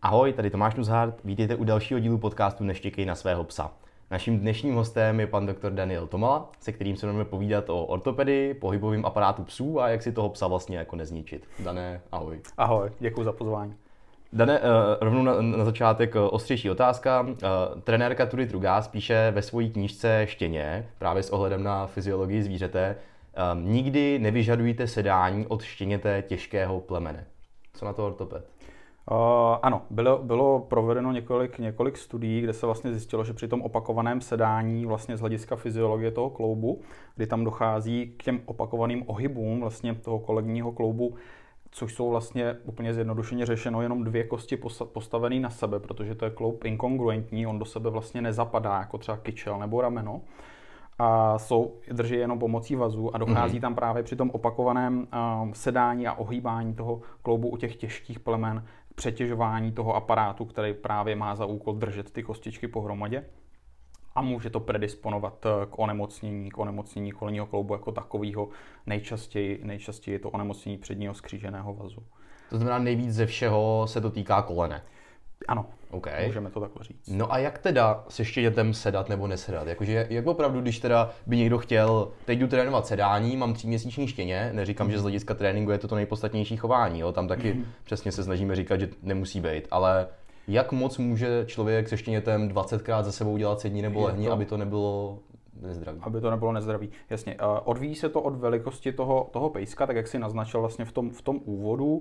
Ahoj, tady Tomáš Nuzhart, vítejte u dalšího dílu podcastu Neštěkej na svého psa. Naším dnešním hostem je pan doktor Daniel Tomala, se kterým se budeme povídat o ortopedii, pohybovém aparátu psů a jak si toho psa vlastně jako nezničit. Dané, ahoj. Ahoj, děkuji za pozvání. Dane, rovnou na začátek ostřejší otázka. Trenérka Tudy Trugás píše ve své knížce Štěně, právě s ohledem na fyziologii zvířete, nikdy nevyžadujte sedání od štěněte těžkého plemene. Co na to ortoped? Ano, bylo provedeno několik studií, kde se vlastně zjistilo, že při tom opakovaném sedání vlastně z hlediska fyziologie toho kloubu, kdy tam dochází k těm opakovaným ohybům vlastně toho kolegního kloubu, což jsou vlastně úplně zjednodušeně řešeno jenom dvě kosti postavené na sebe, protože to je kloub inkongruentní, on do sebe vlastně nezapadá, jako třeba kyčel nebo rameno. A drží jenom pomocí vazů a dochází tam právě při tom opakovaném sedání a ohýbání toho kloubu u těch těžkých plemen k přetěžování toho aparátu, který právě má za úkol držet ty kostičky pohromadě. A může to predisponovat k onemocnění kolenního kloubu jako takového. Nejčastěji je to onemocnění předního skříženého vazu. To znamená, nejvíc ze všeho se to týká kolene. Ano, okay. Můžeme to takhle říct. No a jak teda se štěnětem sedat nebo nesedat? Jakože jak opravdu, když teda by někdo chtěl, teď jdu trénovat sedání, mám 3měsíční štěně, neříkám, že z hlediska tréninku je to nejpodstatnější chování, jo? Tam taky přesně se snažíme říkat, že nemusí být, ale jak moc může člověk se štěnětem 20krát za sebou dělat sední nebo lehni, aby to nebylo nezdravý? Aby to nebylo nezdravý, jasně. Odvíjí se to od velikosti toho pejska, tak jak si naznačil vlastně v tom úvodu.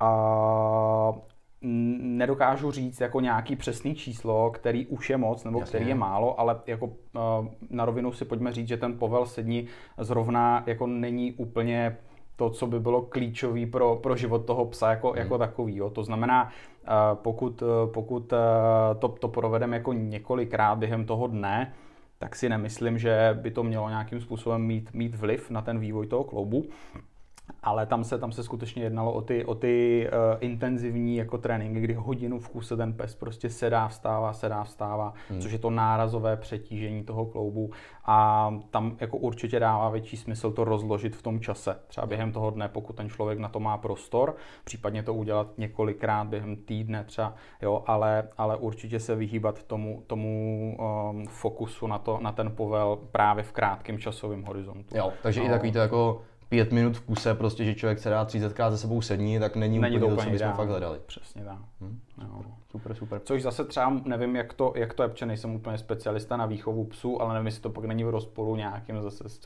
A nedokážu říct jako nějaký přesný číslo, který už je moc, nebo který je málo, ale jako na rovinu si pojďme říct, že ten povel sedni zrovna jako není úplně to, co by bylo klíčový pro život toho psa jako takový. Jo. To znamená, pokud to provedeme jako několikrát během toho dne, tak si nemyslím, že by to mělo nějakým způsobem mít vliv na ten vývoj toho kloubu. Ale tam se skutečně jednalo o ty intenzivní jako tréninky, kdy hodinu v kuse ten pes prostě sedá, vstává, což je to nárazové přetížení toho kloubu a tam jako určitě dává větší smysl to rozložit v tom čase. Třeba během toho dne, pokud ten člověk na to má prostor, případně to udělat několikrát během týdne třeba, jo, ale určitě se vyhýbat tomu fokusu na ten povel právě v krátkém časovém horizontu. Jo, takže i takový to jako 5 minut v kuse, prostě, že člověk se dá 30krát za sebou sední, tak není úplně to, co bychom fakt hledali. Přesně tak. Jo. Super. Což zase třeba nevím, jak to je, protože nejsem úplně specialista na výchovu psů, ale nevím, jestli to pak není v rozporu nějakým zase s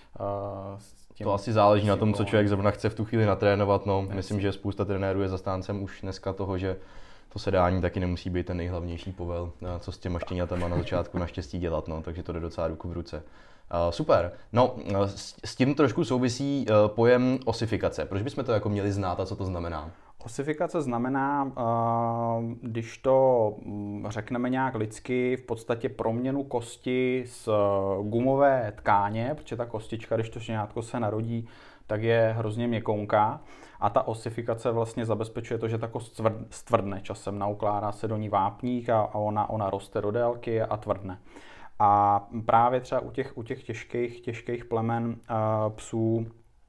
tím. To asi záleží na tom, co člověk zrovna chce v tu chvíli natrénovat. No, myslím, že spousta trenérů je zastáncem už dneska toho, že to sedání taky nemusí být ten nejhlavnější povel, co s těma štěňatama na začátku naštěstí dělat, no, takže to jde docela ruku v ruce. Super. No, s tím trošku souvisí pojem osifikace. Proč bychom to jako měli znát a co to znamená? Osifikace znamená, když to řekneme nějak lidsky, v podstatě proměnu kosti z gumové tkáně, protože ta kostička, když to štěňátko se narodí, tak je hrozně měkounká. A ta osifikace vlastně zabezpečuje to, že ta kost stvrdne časem, naukládá se do ní vápník a ona roste do délky a tvrdne. A právě třeba u těch těžkých plemen psů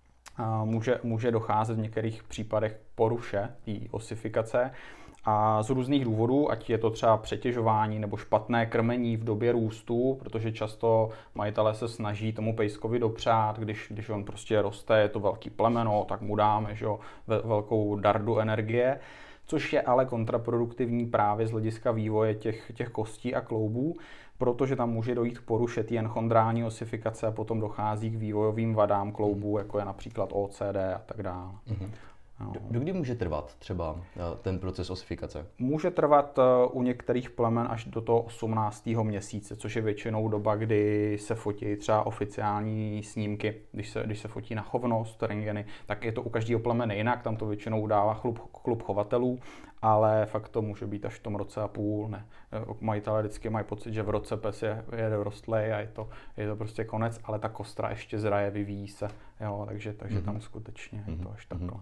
může docházet v některých případech k poruše té osifikace a z různých důvodů, ať je to třeba přetěžování nebo špatné krmení v době růstu, protože často majitelé se snaží tomu pejskovi dopřát, když on prostě roste, je to velký plemeno, tak mu dáme velkou dardu energie, což je ale kontraproduktivní právě z hlediska vývoje těch kostí a kloubů, protože tam může dojít k poruše té enchondrální osifikace a potom dochází k vývojovým vadám kloubů, jako je například OCD a tak dále. No. Dokdy může trvat třeba ten proces osifikace? Může trvat u některých plemen až do toho 18. měsíce, což je většinou doba, kdy se fotí třeba oficiální snímky. Když se fotí na chovnost, rentgeny, tak je to u každého plemene jinak, tam to většinou dává klub chovatelů, ale fakt to může být až v tom roce a půl. Ne. Majitelé vždycky mají pocit, že v roce pes je dorostlej a je to prostě konec, ale ta kostra ještě zraje, vyvíjí se, jo, takže tam skutečně je to až takhle.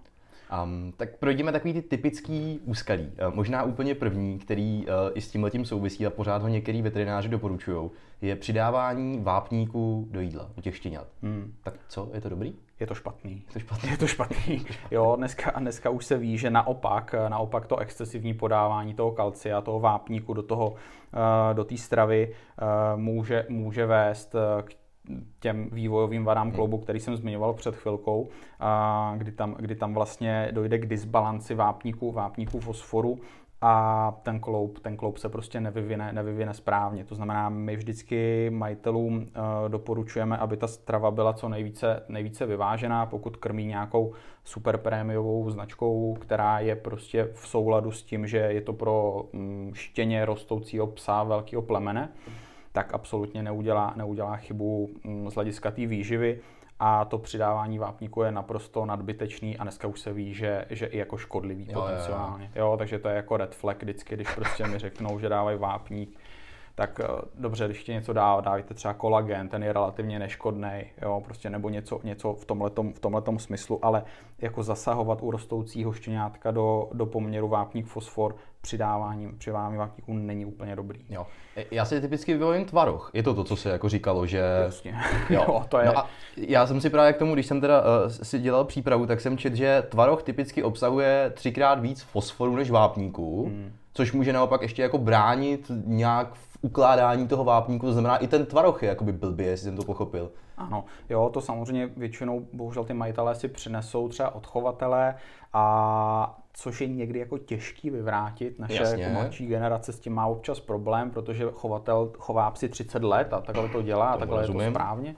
Tak projdeme takový ty typický úskalí. Možná úplně první, který i s tímhletím souvisí a pořád ho některý veterináři doporučují, je přidávání vápníku do jídla u těch štěňat. Tak co, je to dobrý? Je to špatný. Je to špatný. Jo, dneska už se ví, že naopak to excesivní podávání toho kalcia, toho vápníku do té stravy může vést k těm vývojovým vadám kloubu, který jsem zmiňoval před chvilkou, kdy tam vlastně dojde k disbalanci vápníku fosforu a ten kloub se prostě nevyvine správně. To znamená, my vždycky majitelům doporučujeme, aby ta strava byla co nejvíce vyvážená, pokud krmí nějakou super prémiovou značkou, která je prostě v souladu s tím, že je to pro štěně rostoucího psa velkého plemene, tak absolutně neudělá chybu z hlediska té výživy a to přidávání vápníku je naprosto nadbytečný a dneska už se ví, že i jako škodlivý potenciálně. Jo, takže to je jako red flag vždycky, když prostě mi řeknou, že dávají vápník, tak dobře, když ti něco dávajte třeba kolagen, ten je relativně neškodný, jo, prostě nebo něco v tomhletom smyslu, ale jako zasahovat u rostoucího štěňátka do poměru vápník-fosfor přidáváním vápníků není úplně dobrý. Jo. Já si typicky vybavím tvaroh. Je to, co se jako říkalo, že... Jasně. Jo, to je... No a já jsem si právě k tomu, když jsem teda si dělal přípravu, tak jsem četl, že tvaroh typicky obsahuje 3x víc fosforu než vápníku, což může naopak ještě jako bránit nějak v ukládání toho vápníku, to znamená i ten tvaroh je jakoby blbě, jestli jsem to pochopil. Ano, jo, to samozřejmě většinou bohužel ty majitelé si přinesou třeba od chovatele, a což je někdy jako těžký vyvrátit. Naše jako mladší generace s tím má občas problém, protože chovatel chová psy 30 let a takhle to dělá, a takhle je to správně.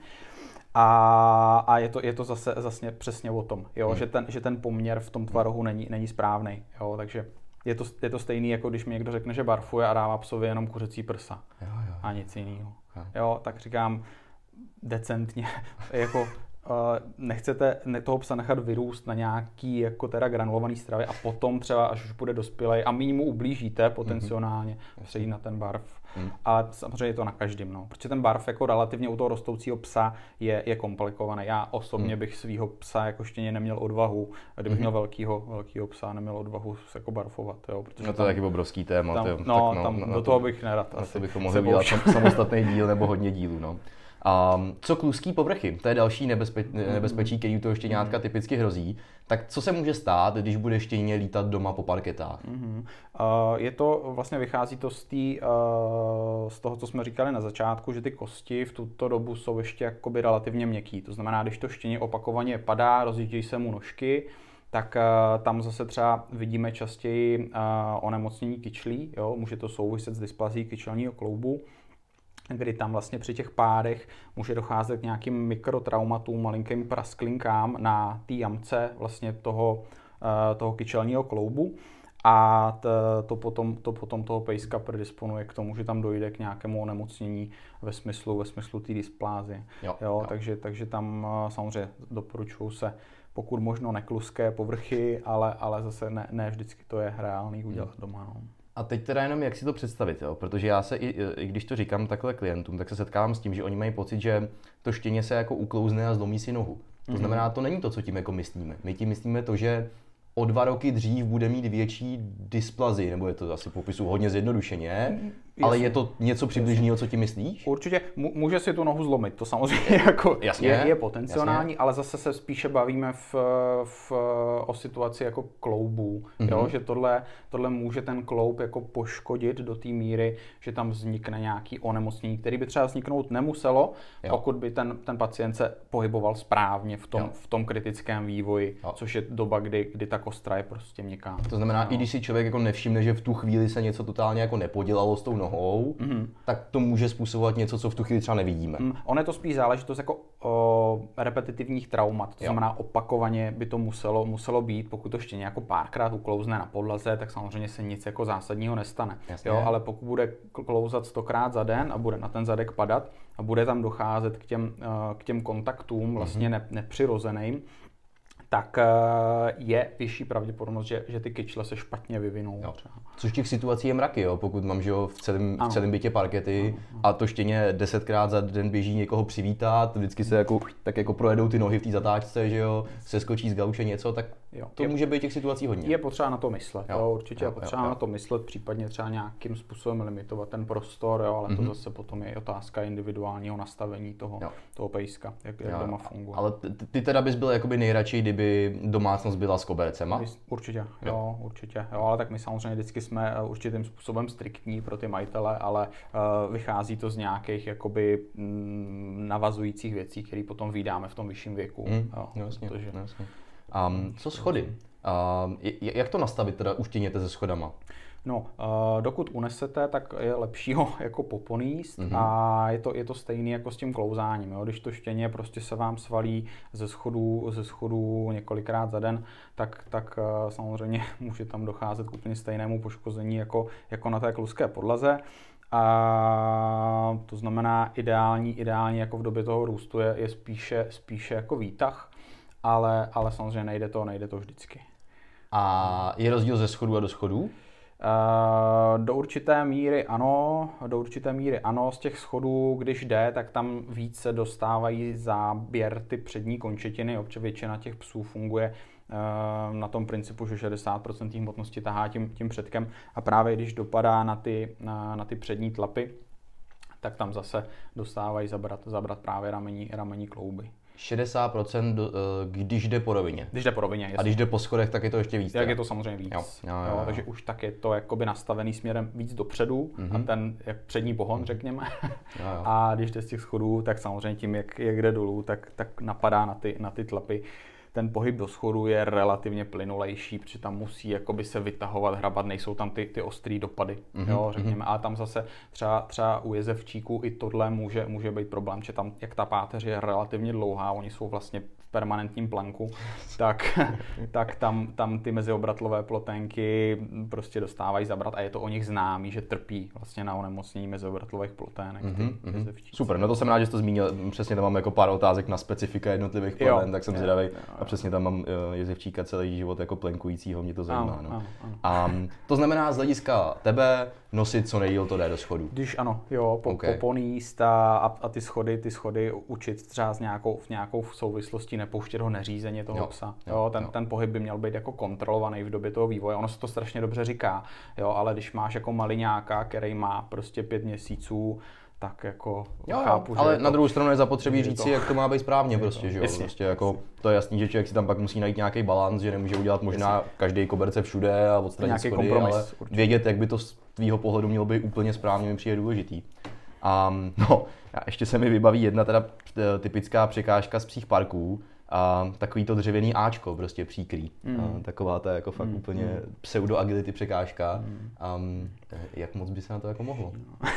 A je to zase přesně o tom, jo, že ten poměr v tom tvarohu není správný, jo, takže je to stejný, jako když mi někdo řekne, že barfuje a dává psovi jenom kuřecí prsa a nic jiného. Jo, tak říkám decentně, jako nechcete toho psa nechat vyrůst na nějaký jako teda granulovaný stravy a potom třeba, až už bude dospělej a míň mu ublížíte potenciálně, přejít na ten barv. Ale samozřejmě je to na každém, no. Protože ten barv jako relativně u toho rostoucího psa je komplikovaný. Já osobně bych svýho psa jako štěně neměl odvahu, kdybych měl velkýho psa, neměl odvahu se jako barfovat, jo. Protože no to je taky obrovský téma. Do toho bych nerad. Asi bychom mohli udělat samostatný díl nebo hodně dílů, no. Co kluzký povrchy, to je další nebezpečí, který u toho štěňátka typicky hrozí. Tak co se může stát, když bude štěně lítat doma po parketách? Je to, vlastně vychází to z toho, co jsme říkali na začátku, že ty kosti v tuto dobu jsou ještě jakoby relativně měkký. To znamená, když to štěně opakovaně padá, rozjíždějí se mu nožky, tak tam zase třeba vidíme častěji onemocnění kyčlí, jo? Může to souviset s dysplazí kyčelního kloubu, kdy tam vlastně při těch pádech může docházet k nějakým mikrotraumatům, malinkým prasklinkám na té jamce vlastně toho kyčelního kloubu a to potom toho pejska predisponuje k tomu, že tam dojde k nějakému onemocnění ve smyslu té dysplázie. Jo. Takže tam samozřejmě doporučují se pokud možno nekluzké povrchy, ale zase ne vždycky to je reálný udělat doma. No. A teď teda jenom jak si to představit, jo? Protože já se, i když to říkám takhle klientům, tak se setkávám s tím, že oni mají pocit, že to štěně se jako uklouzne a zlomí si nohu. To znamená, to není to, co tím jako myslíme. My tím myslíme to, že o 2 roky dřív bude mít větší dysplazii, nebo je to asi popisu hodně zjednodušeně, ale je to něco přibližného, co ti myslíš? Určitě může si tu nohu zlomit, to samozřejmě jako je potenciální, ale zase se spíše bavíme o situaci jako kloubů, jo? Že tohle může ten kloub jako poškodit do té míry, že tam vznikne nějaký onemocnění, který by třeba vzniknout nemuselo, pokud by ten pacient se pohyboval správně v tom kritickém vývoji, což je doba, kdy ta kostra je prostě měkká. To znamená, i když si člověk jako nevšimne, že v tu chvíli se něco totálně jako nepodělalo s tou nohou, tak to může způsobovat něco, co v tu chvíli třeba nevidíme. On je to spíš záležitost jako repetitivních traumat, to znamená opakovaně by to muselo být, pokud to štěně jako párkrát uklouzne na podlaze, tak samozřejmě se nic jako zásadního nestane. Jo, ale pokud bude klouzat 100krát za den a bude na ten zadek padat a bude tam docházet k těm kontaktům vlastně nepřirozeným, tak je vyšší pravděpodobnost, že ty kyčle se špatně vyvinou. Což těch situací je mraky, jo? Pokud mám, že jo, v celém bytě parkety a to štěně 10krát za den běží někoho přivítat, vždycky se jako, tak jako projedou ty nohy v té zatáčce, že jo, se skočí z gauče něco, tak to může být těch situací hodně. Je potřeba na to myslet, jo, určitě je potřeba na to myslet, případně třeba nějakým způsobem limitovat ten prostor, jo, ale to zase potom je otázka individuálního nastavení toho pejska, jak doma funguje. Ale ty teda bys byl jakoby nejradši, kdyby domácnost byla s kobercema? Určitě, určitě, ale tak my samozřejmě vždycky jsme určitým způsobem striktní pro ty majitele, ale vychází to z nějakých jakoby navazujících věcí, které potom vydáme v tom vyšším věku. Jasně. Co schody? Jak to nastavit teda už štěněte se schodama? No, dokud unesete, tak je lepší ho jako poponíst a je to stejný jako s tím klouzáním. Jo? Když to štěně prostě se vám svalí ze schodů několikrát za den, tak samozřejmě může tam docházet k úplně stejnému poškození jako na té kluské podlaze. A to znamená ideální jako v době toho růstu je spíše jako výtah, ale samozřejmě nejde to vždycky. A je rozdíl ze schodů a do schodů? Do určité míry ano. Z těch schodů, když jde, tak tam více dostávají záběr ty přední končetiny, protože většina těch psů funguje na tom principu, že 60% hmotnosti tahá tím předkem a právě když dopadá na ty přední tlapy, tak tam zase dostávají zabrat právě ramení klouby. 60% když jde po rovině. Když jde po rovině, jasně. A když jde po schodech, tak je to ještě víc. Tak je to samozřejmě víc. Jo. Takže už tak je to jakoby nastavený směrem víc dopředu, a ten jak přední pohon, řekněme. A když jde z těch schodů, tak samozřejmě tím, jak jde dolů, tak napadá na ty tlapy. Ten pohyb do schodu je relativně plynulejší, protože tam musí jakoby se vytahovat, hrabat, nejsou tam ty ostrý dopady, jo, řekněme. Ale tam zase třeba u jezevčíků i tohle může být problém, že tam, jak ta páteř je relativně dlouhá, oni jsou vlastně v permanentním planku, tak tam ty meziobratlové ploténky prostě dostávají zabrat a je to o nich známý, že trpí vlastně na onemocnění meziobratlových plotének. Super, no to jsem rád, že jsi to zmínil, přesně tam mám jako pár otázek na specifika jednotlivých plotén, tak jsem zvědavý. A přesně tam mám jezevčíka celý život jako plenkujícího, mě to zajímá. No. A to znamená z hlediska tebe nosit co nejdýl to jde do schodu. Když ano, poponíst a ty schody učit třeba v nějakou souvislosti, nepouštět ho neřízeně toho psa. Ten pohyb by měl být jako kontrolovaný v době toho vývoje. Ono se to strašně dobře říká, ale když máš jako maliňáka, který má prostě 5 měsíců, tak jako chápu, ale na druhou stranu je zapotřebí říct si, jak to má být správně prostě, že jo. Prostě jako to je jasný, že člověk si tam pak musí najít nějaký balans, že nemůže udělat možná každý koberce všude a odstranit schody, ale vědět, jak by to z tvýho pohledu mělo být úplně správně, mi přijde důležitý. A ještě se mi vybaví jedna teda typická překážka z psích parků, a takový to dřevěný áčko, prostě příkrý. Taková ta jako fakt úplně pseudo-agility překážka. Jak moc by se na to jako mohlo?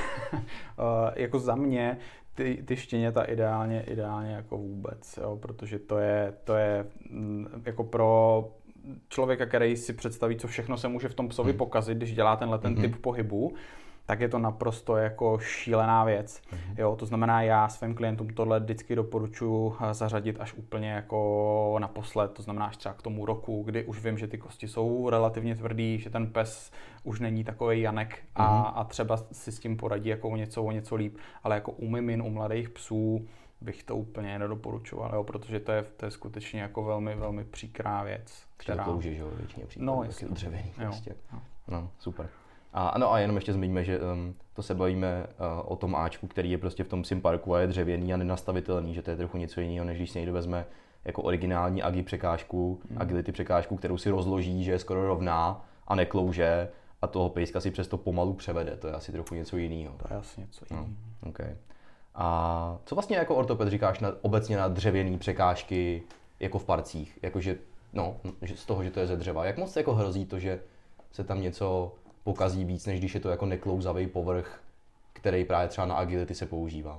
Jako za mě ty štěněta ideálně jako vůbec, jo, protože to je jako pro člověka, který si představí, co všechno se může v tom psovi pokazit, když dělá ten typ pohybu, tak je to naprosto jako šílená věc. Jo, to znamená, já svým klientům tohle vždycky doporučuji zařadit až úplně jako naposled, to znamená až třeba k tomu roku, kdy už vím, že ty kosti jsou relativně tvrdý, že ten pes už není takovej Janek a třeba si s tím poradí jako o něco líp, ale jako u mimin, u mladých psů bych to úplně nedoporučoval, jo, protože to je skutečně jako velmi, velmi příkrá věc. Která klouže, že jo, většině příkladů, taky dřevěný prostě. No, super. A jenom ještě zmíníme, že to se bavíme o tom áčku, který je prostě v tom psím parku a je dřevěný a nenastavitelný, že to je trochu něco jiného, než když si někdo vezme jako originální agility překážku, kterou si rozloží, že je skoro rovná a neklouže a toho pejska si přesto pomalu převede, to je asi trochu něco jiného. To je asi něco jiného. Okay. A co vlastně jako ortoped říkáš obecně na dřevěný překážky jako v parcích, jakože z toho, že to je ze dřeva, jak moc jako hrozí to, že se tam něco pokazí víc, než když je to jako neklouzavý povrch, který právě třeba na agility se používá?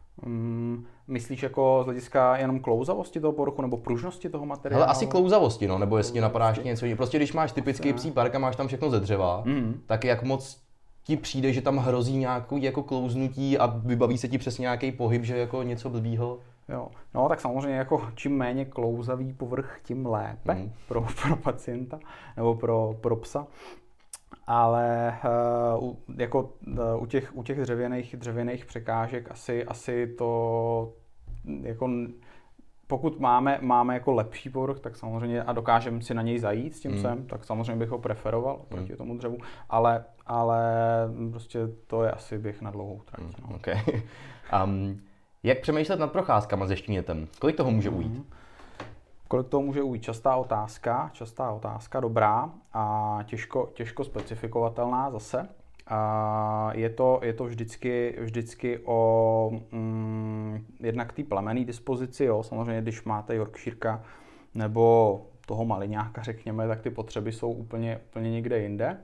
Myslíš jako z hlediska jenom klouzavosti toho povrchu nebo pružnosti toho materiálu? Hele, asi klouzavosti, nebo jestli napadáš něco jiného. Prostě když máš typický psí park a máš tam všechno ze dřeva, tak jak moc ti přijde, že tam hrozí nějaký jako klouznutí a vybaví se ti přesně nějaký pohyb, že jako něco blbýho? Jo. No tak samozřejmě jako čím méně klouzavý povrch, tím lépe pro pacienta nebo pro psa. Ale jako u těch dřevěných překážek asi to jako pokud máme jako lepší povrch, tak samozřejmě a dokážeme si na něj zajít s tím psem, tak samozřejmě bych ho preferoval proti tomu dřevu, ale prostě to je asi běh na dlouhou trať. No. Okay. Jak přemýšlet nad procházkama se štěnětem? Kolik toho může ujít? Kolik toho může ujít? Častá otázka, dobrá a těžko specifikovatelná zase. Je to vždycky o jednak té plemenné dispozici, jo. Samozřejmě, když máte Yorkshireka nebo toho maliňáka, řekněme, tak ty potřeby jsou úplně někde jinde.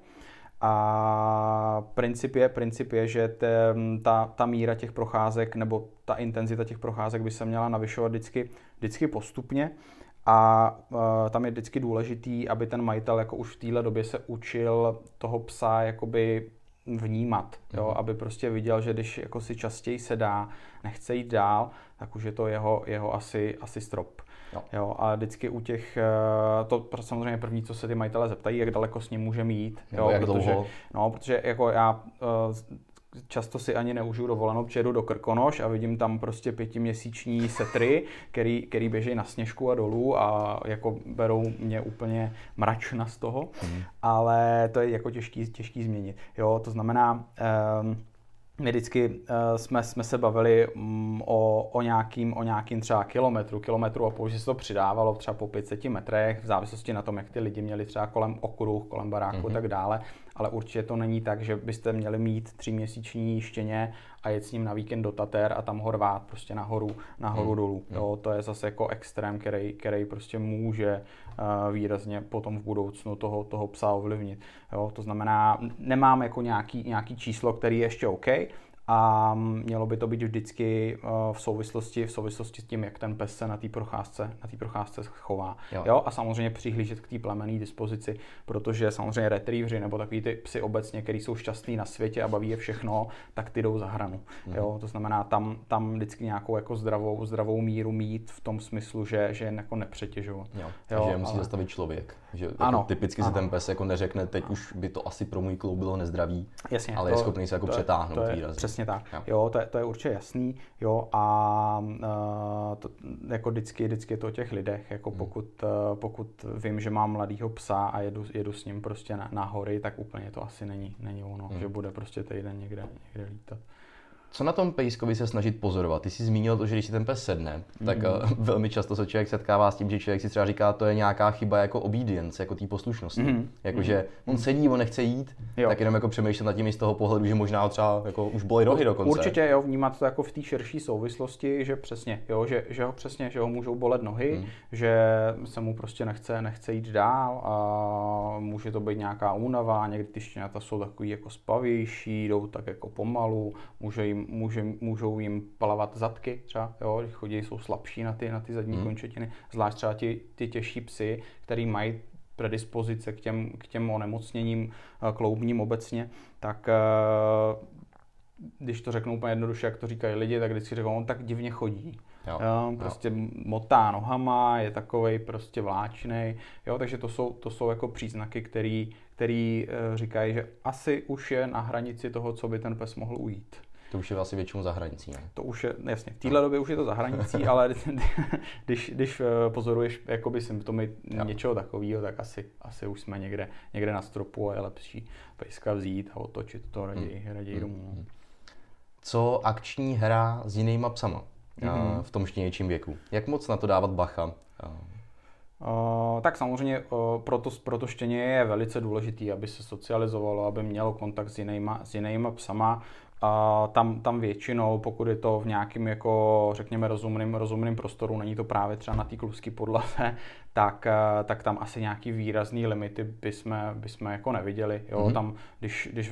A princip je, že ta míra těch procházek nebo ta intenzita těch procházek by se měla navyšovat vždycky postupně. A tam je vždycky důležitý, aby ten majitel jako už v téhle době se učil toho psa jakoby vnímat, jo? Aby prostě viděl, že když jako si častěji sedá, nechce jít dál, tak už je to jeho asi strop. Jo? A vždycky u těch, to samozřejmě první, co se ty majitelé zeptají, jak daleko s ním můžeme jít, jo? Jak dlouho? Protože jako já často si ani neužiju dovolenou, přijedu do Krkonoš a vidím tam prostě 5měsíční setry, který běží na sněžku a dolů a jako berou mě úplně mračna z toho, ale to je jako těžký změnit. Jo, to znamená, my vždycky jsme se bavili o nějakým třeba kilometru a půl, že se to přidávalo třeba po 500 metrech, v závislosti na tom, jak ty lidi měli třeba kolem okruh, kolem baráku a tak dále, ale určitě to není tak, že byste měli mít 3měsíční štěně a jet s ním na víkend do Tater a tam ho rvát prostě nahoru dolů. Jo, to je zase jako extrém, který prostě může výrazně potom v budoucnu toho psa ovlivnit. Jo, to znamená, nemám jako nějaký číslo, který je ještě OK, a mělo by to být vždycky v souvislosti s tím, jak ten pes se na té procházce chová. Jo? A samozřejmě přihlížet k té plemenné dispozici, protože samozřejmě retrievři nebo takový ty psy obecně, který jsou šťastný na světě a baví je všechno, tak ty jdou za hranu. Jo? To znamená tam vždycky nějakou jako zdravou míru mít v tom smyslu, že je jako nepřetěžovat. Takže je musí zastavit člověk. Že jako typicky si ten pes jako neřekne, teď už by to asi pro můj kloub bylo nezdravý, jasně, ale je schopný se jako přetáhnout výrazně. Přesně tak. Jo, to je určitě jasný. Jo, a to, jako vždycky je to o těch lidech. Jako pokud vím, že mám mladýho psa a jedu s ním prostě na hory, tak úplně to asi není ono, že bude prostě týden někde lítat. Co na tom pejskovi se snažit pozorovat? Ty jsi zmínil to, že když si ten pes sedne, tak velmi často se člověk setkává s tím, že člověk si třeba říká, to je nějaká chyba jako obedience, jako té poslušnosti. Jakože on sedí, on nechce jít, tak jenom jako přemýšlet nad tím i z toho pohledu, že možná třeba jako už bolí nohy dokonce. Určitě jo, vnímat to jako v té širší souvislosti, že přesně, jo, že ho můžou bolet nohy, že se mu prostě nechce jít dál a může to být nějaká únava, někdy ty štěňata jsou takový jako spavější, jdou tak jako pomalu, můžou jim plavat zadky třeba, jo, když chodí, jsou slabší na ty zadní končetiny, zvlášť třeba ty těžší psy, který mají predispozice k těm onemocněním kloubním obecně, tak když to řeknu úplně jednoduše, jak to říkají lidi, tak vždycky řeknou, on tak divně chodí. Prostě motá nohama, je takovej prostě vláčnej, jo, takže to jsou jako příznaky, který říkají, že asi už je na hranici toho, co by ten pes mohl ujít. To už je asi většinou za hranicí, ne? To už je, jasně, v téhle době už je to za hranicí, ale když pozoruješ jakoby symptomy něčeho takového, tak asi už jsme někde na stropu a je lepší pejska vzít a otočit to raději domů. Co akční hra s jinýma psama v tom štěněčím věku? Jak moc na to dávat bacha? Tak samozřejmě pro to štěně je velice důležitý, aby se socializovalo, aby mělo kontakt s jinýma psama. A tam většinou, pokud je to v nějakým jako, řekněme, rozumným prostoru, není to právě třeba na té kluské podlaze, tak tam asi nějaký výrazný limity bychom jako neviděli. Jo? Tam, když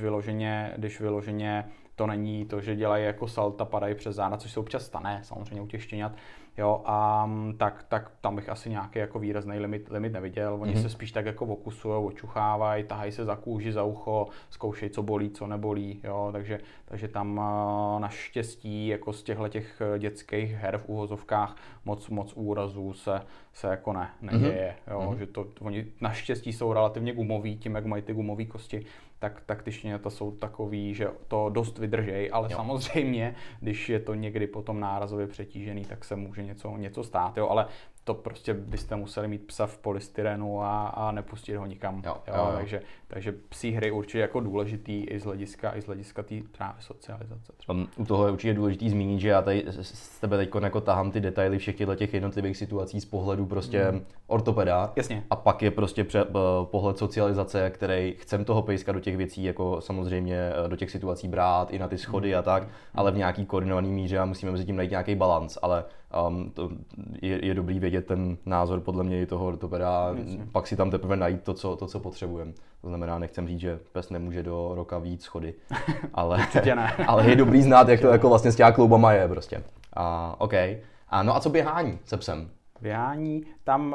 vyloženě to není to, že dělají jako salta, padají přes záda, což se občas stane, samozřejmě u těch štěňat, jo, a tak tam bych asi nějaký jako výrazný limit neviděl. Oni se spíš tak jako okusujou, očuchávají, tahají se za kůži, za ucho, zkoušejí, co bolí, co nebolí, jo, takže tam naštěstí jako z těch dětských her v úvozovkách moc úrazů se jako neděje, jo, že oni naštěstí jsou relativně gumoví, tím jak mají ty gumové kosti, tak ty štěňata jsou takový, že to dost vydržej, ale samozřejmě, když je to někdy potom nárazově přetížený, tak se může něco stát, jo, ale to prostě byste museli mít psa v polystyrenu a nepustit ho nikam. Jo. Takže psí hry určitě jako důležitý i z hlediska té právě socializace. U toho je určitě důležitý zmínit, že já tady s tebe teď jako tahám ty detaily všech těch jednotlivých situací z pohledu prostě ortopeda. Jasně. A pak je prostě pohled socializace, který chcem toho pejska do těch věcí jako samozřejmě do těch situací brát i na ty schody a tak, ale v nějaký koordinovaný míře a musíme mezi tím najít nějaký balans, ale to je dobrý vědět ten názor podle mě i toho ortopeda, pak si tam teprve najít to, co potřebujeme. To znamená, nechcem říct, že pes nemůže do roka vyjít schody, ale je dobrý znát, jak to jako vlastně s těma kloubama je prostě. OK. No a co běhání se psem? Běhání, tam...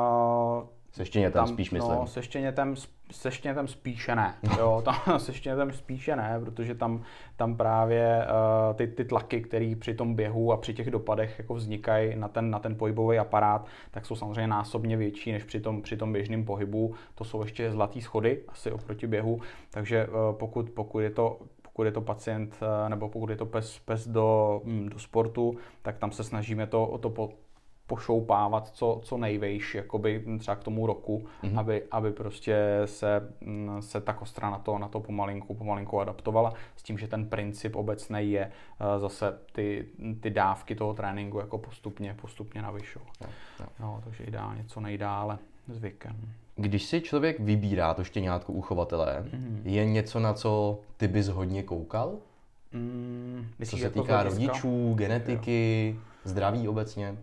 Se štěnětem spíš myslím. No, se štěnětem spíše ne. Jo, se štěnětem spíše ne, protože tam právě ty tlaky, které při tom běhu a při těch dopadech jako vznikají na ten pohybový aparát, tak jsou samozřejmě násobně větší než při tom běžném pohybu. To jsou ještě zlatý schody asi oproti běhu, takže pokud je to pacient nebo pokud je to pes do sportu, tak tam se snažíme to pošoupávat co nejvejš, jakoby třeba k tomu roku, aby prostě se ta kostra na to pomalinku adaptovala, s tím, že ten princip obecný je zase ty dávky toho tréninku jako postupně navyšovat. No, takže ideálně co nejdále zvykem. Když si člověk vybírá to štěňátko u chovatele, je něco, na co ty bys hodně koukal? Co se týká rodičů, genetiky, zdraví obecně?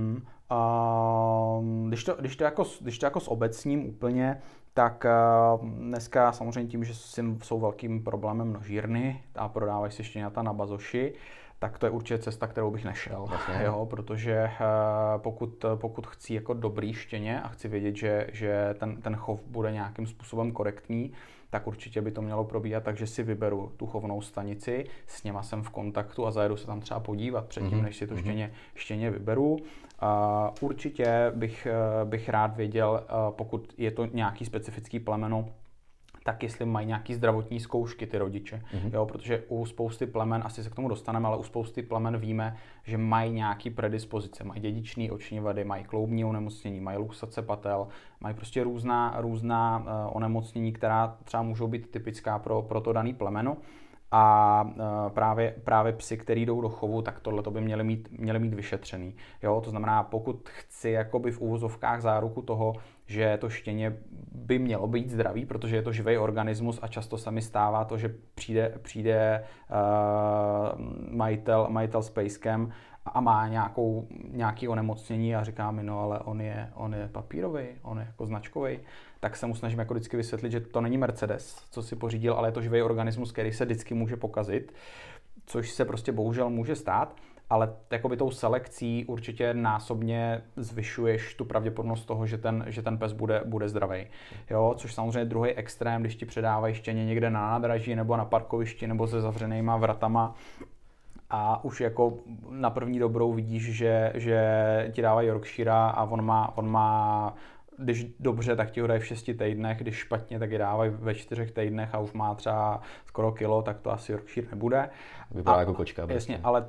Když to jako s obecním úplně, tak dneska samozřejmě tím, že jsou velkým problémem množírny a prodávají si štěňata na bazoši, tak to je určitě cesta, kterou bych nešel, jo, protože pokud chci jako dobrý štěně a chci vědět, že ten chov bude nějakým způsobem korektní, tak určitě by to mělo probíhat, takže si vyberu tu chovnou stanici, s něma jsem v kontaktu a zajedu se tam třeba podívat předtím, než si to štěně vyberu. Určitě bych rád věděl, pokud je to nějaký specifický plemeno, tak jestli mají nějaký zdravotní zkoušky ty rodiče, jo, protože u spousty plemen, asi se k tomu dostaneme, ale u spousty plemen víme, že mají nějaký predispozice, mají dědičné oční vady, mají kloubní onemocnění, mají luxace patel, mají prostě různá onemocnění, která třeba můžou být typická pro to dané plemeno. A právě psy, který jdou do chovu, tak tohle by měly mít vyšetřený. Jo? To znamená, pokud chci jakoby v úvozovkách záruku toho, že to štěně by mělo být zdravý, protože je to živý organismus a často se mi stává to, že přijde majitel s pejskem a má nějaký onemocnění a říká mi, no ale on je papírový, on je jako značkový, tak se mu snažím jako vždycky vysvětlit, že to není Mercedes, co si pořídil, ale je to živý organismus, který se vždycky může pokazit, což se prostě bohužel může stát, ale jakoby tou selekcí určitě násobně zvyšuješ tu pravděpodobnost toho, že ten pes bude zdravý. Jo, což samozřejmě druhý extrém, když ti předávají štěně někde na nádraží nebo na parkovišti nebo se zavřenýma vratama, a už jako na první dobrou vidíš, že ti dávají Yorkshira a on má, když dobře, tak ti ho dají v 6 týdnech, když špatně, tak je dávají ve 4 týdnech a už má třeba skoro kilo, tak to asi Yorkshire nebude. Vypadá jako kočka. Jasně, ale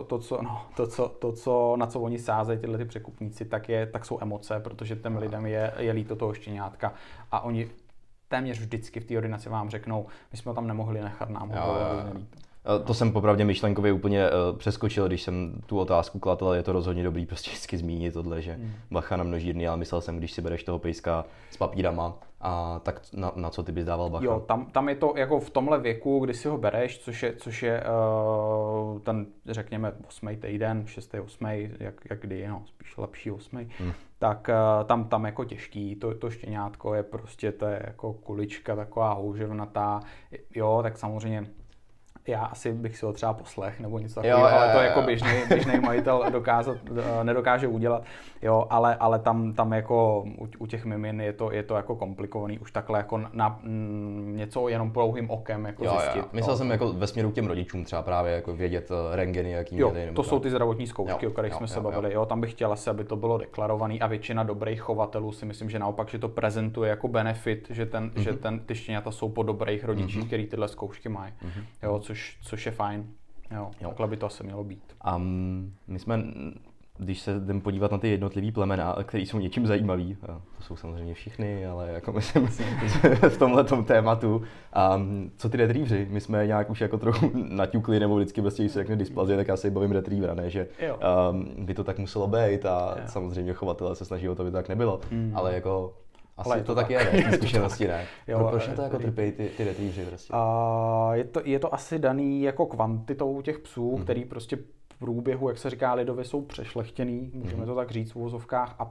na co oni sázejí tyhle ty překupníci, tak jsou emoce, protože těm lidem je líto toho štěňátka a oni téměř vždycky v té ordinaci vám řeknou, my jsme ho tam nemohli nechat, nám ho bylo nelíto. To jsem popravdě myšlenkově úplně přeskočil, když jsem tu otázku kladl, ale je to rozhodně dobrý prostě vždycky zmínit tohle, že bacha na množírny, ale myslel jsem, když si bereš toho pejska s papírama, a tak na co ty bys dával bacha? Jo, tam je to jako v tomhle věku, kdy si ho bereš, což je ten, řekněme, 8. týden, 6. 8. jak kdy, no, spíš lepší 8. Tak tam jako těžký, to štěňátko je prostě, to je jako kulička taková houževnatá, jo, tak samozřejmě Já asi bych si ho třeba poslech nebo něco takového, ale to jako běžný majitel nedokáže udělat. Jo, ale tam jako u těch mimin je to jako komplikovaný už takhle jako na něco jenom pouhým okem jako zjistit. Myslel jsem jako ve směru k těm rodičům třeba právě jako vědět rentgeny, jaký měli. To jsou ty zdravotní zkoušky, o kterých jsme se bavili. Jo, tam bych chtěl asi, aby to bylo deklarovaný a většina dobrých chovatelů si myslím, že naopak, že to prezentuje jako benefit, že ty štěňata jsou po dobrých rodičích, který tyhle zkoušky mají. Jo, což je fajn. Jo, takhle by to asi mělo být. My jsme, když se jdeme podívat na ty jednotlivý plemena, které jsou něčím zajímavý, to jsou samozřejmě všichni, ale jako myslím v tomhletom tématu, co ty retrievři, my jsme nějak už jako trochu naťukli, nebo vždycky prostě, když se řekne dysplazie, tak já se bavím retrievera, ne, že by to tak muselo být a samozřejmě chovatelé se snaží o to, aby to tak nebylo, ale jako asi to tak je, ne? Zkušenosti ne. Proč to jako trpějí ty retrievři prostě? Je to asi daný jako kvantitou těch psů, který prostě v průběhu, jak se říká lidově, jsou přešlechtěný, můžeme to tak říct v uvozovkách, a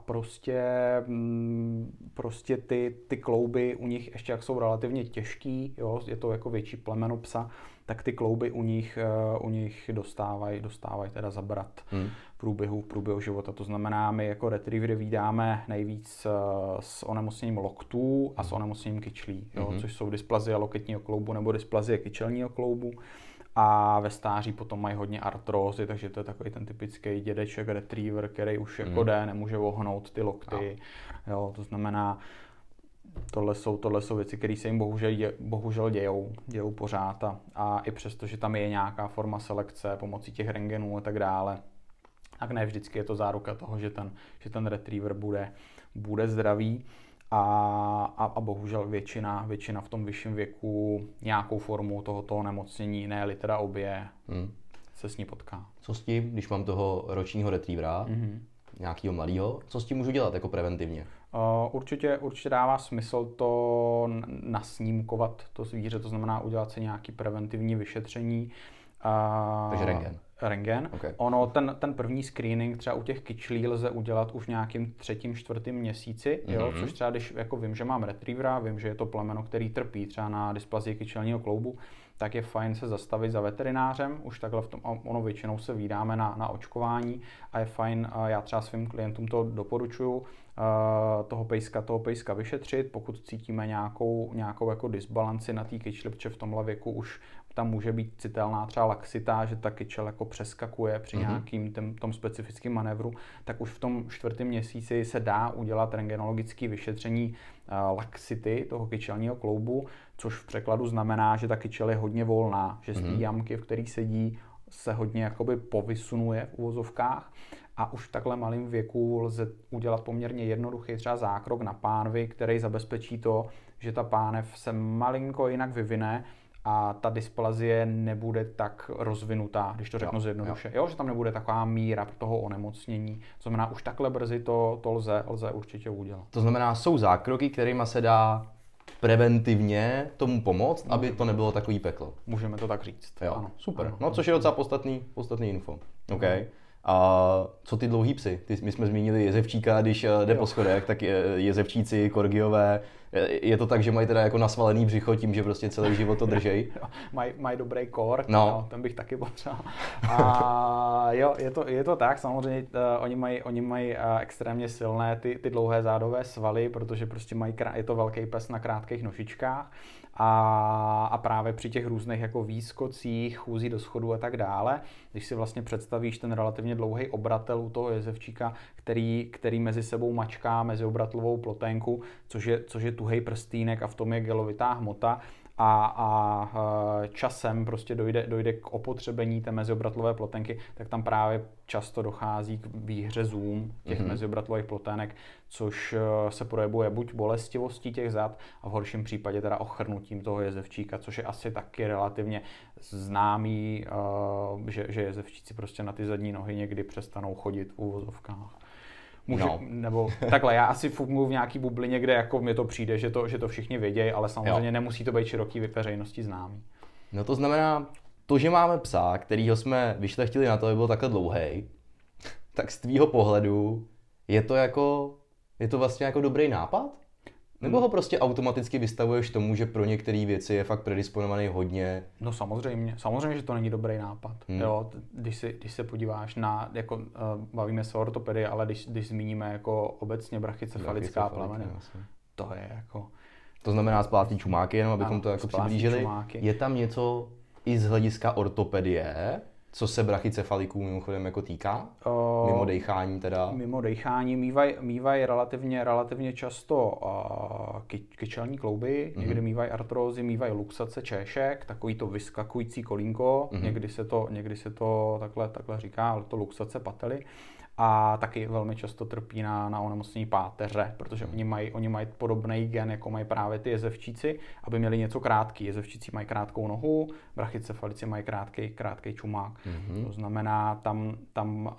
prostě ty klouby u nich, ještě jak jsou relativně těžký, jo, je to jako větší plemeno psa, tak ty klouby u nich dostávají teda zabrat v průběhu života. To znamená, my jako retrievery vídáme nejvíc s onemocněním loktů a s onemocněním kyčlí, jo, což jsou dysplazie loketního kloubu nebo dysplazie kyčelního kloubu. A ve stáří potom mají hodně artrózy, takže to je takový ten typický dědeček retriever, který už jako jde, nemůže ohnout ty lokty. Jo, to znamená, tohle jsou věci, které se jim bohužel dějou pořád. A i přesto, že tam je nějaká forma selekce pomocí těch rentgenů a tak dále, tak ne vždycky je to záruka toho, že ten retriever bude zdravý. A bohužel většina v tom vyšším věku nějakou formu tohoto onemocnění, ne-li teda obě, se s ní potká. Co s tím, když mám toho ročního retrievera, nějakého mladého, co s tím můžu dělat jako preventivně? Určitě dává smysl to nasnímkovat to zvíře, to znamená udělat si nějaký preventivní vyšetření. Takže rentgen. Okay. Ono, ten první screening třeba u těch kyčlí lze udělat už v nějakým 3., 4. měsíci, jo, což třeba když jako vím, že mám retrievera, vím, že je to plemeno, který trpí třeba na dysplazii kyčelního kloubu, tak je fajn se zastavit za veterinářem, už takhle ono většinou se vídáme na očkování a je fajn, já třeba svým klientům to doporučuju, toho pejska vyšetřit, pokud cítíme nějakou jako disbalanci na té kyčli, protože v tomhle věku už tam může být citelná třeba laxita, že ta kyčel jako přeskakuje při nějakým tom specifickém manévru, tak už v tom 4. měsíci se dá udělat rentgenologické vyšetření laxity toho kyčelního kloubu, což v překladu znamená, že ta kyčel je hodně volná, že z té jamky, v které sedí, se hodně jakoby povysunuje v uvozovkách. A už v takhle malém věku lze udělat poměrně jednoduchý třeba zákrok na pánvi, který zabezpečí to, že ta pánev se malinko jinak vyvine a ta dysplazie nebude tak rozvinutá, když to řeknu zjednoduše. Jo, že tam nebude taková míra toho onemocnění. To znamená, už takhle brzy to lze určitě udělat. To znamená, jsou zákroky, kterými se dá preventivně tomu pomoct, aby to nebylo takový peklo. Můžeme to tak říct. Jo, ano, super. Ano. No, což je docela podstatný info. Okay. A co ty dlouhý psy? My jsme zmínili jezevčíka, když jde po schodech, tak jezevčíci, korgiové, je to tak, že mají teda jako nasvalený břicho tím, že prostě celý život to držej? Mají dobrý kor, no, ten bych taky potřeboval. A jo, je to tak, samozřejmě oni mají extrémně silné ty dlouhé zádové svaly, protože prostě je to velký pes na krátkých nožičkách. A právě při těch různých jako výskocích, chůzí do schodu a tak dále, když si vlastně představíš ten relativně dlouhý obratel u toho jezevčíka, který mezi sebou mačká mezi obratlovou ploténku, což je tuhej prstýnek a v tom je gelovitá hmota, a časem prostě dojde k opotřebení té meziobratlové plotenky, tak tam právě často dochází k výhřezům těch meziobratlových plotének, což se projevuje buď bolestivostí těch zad a v horším případě teda ochrnutím toho jezevčíka, což je asi taky relativně známý, že jezevčíci prostě na ty zadní nohy někdy přestanou chodit v uvozovkách. Nebo takhle, já asi funguji v nějaký bublině, kde jako mi to přijde, že to všichni vědějí, ale samozřejmě nemusí to být široký veřejnosti známý. No to znamená, to, že máme psa, kterýho jsme vyšlechtili na to, aby byl takhle dlouhej, tak z tvýho pohledu je to vlastně jako dobrý nápad? Nebo ho prostě automaticky vystavuješ tomu, že pro některé věci je fakt predisponovaný hodně? No samozřejmě, že to není dobrý nápad. Jo, když se podíváš na, jako bavíme se o ortopedii, ale když zmíníme jako obecně brachycefalická plemena, to je jako... To znamená splátný čumáky, jenom abychom to jako přiblížili. Čumáky. Je tam něco i z hlediska ortopedie, co se brachycefaliků mimochodem jako týká? Mimo dejchání teda? Mimo dejchání mývají relativně často kyčelní klouby, někdy mývají artrózy, mývají luxace češek, takový to vyskakující kolínko, někdy se to takhle říká, ale to luxace pately. A taky velmi často trpí na onemocnění páteře, protože oni mají podobný gen, jako mají právě ty jezevčíci, aby měli něco krátký. Jezevčíci mají krátkou nohu, brachycefalici mají krátký čumák. To znamená, tam